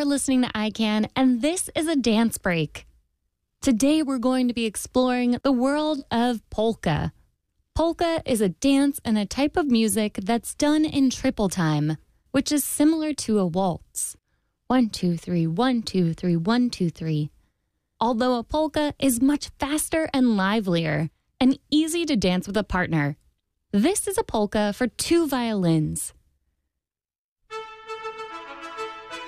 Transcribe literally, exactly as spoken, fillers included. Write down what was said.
You're listening to I Can, and this is a dance break. Today we're going to be exploring the world of polka. Polka is a dance and a type of music that's done in triple time, which is similar to a waltz. One, two, three, one, two, three, one, two, three. Although a polka is much faster and livelier and easy to dance with a partner. This is a polka for two violins.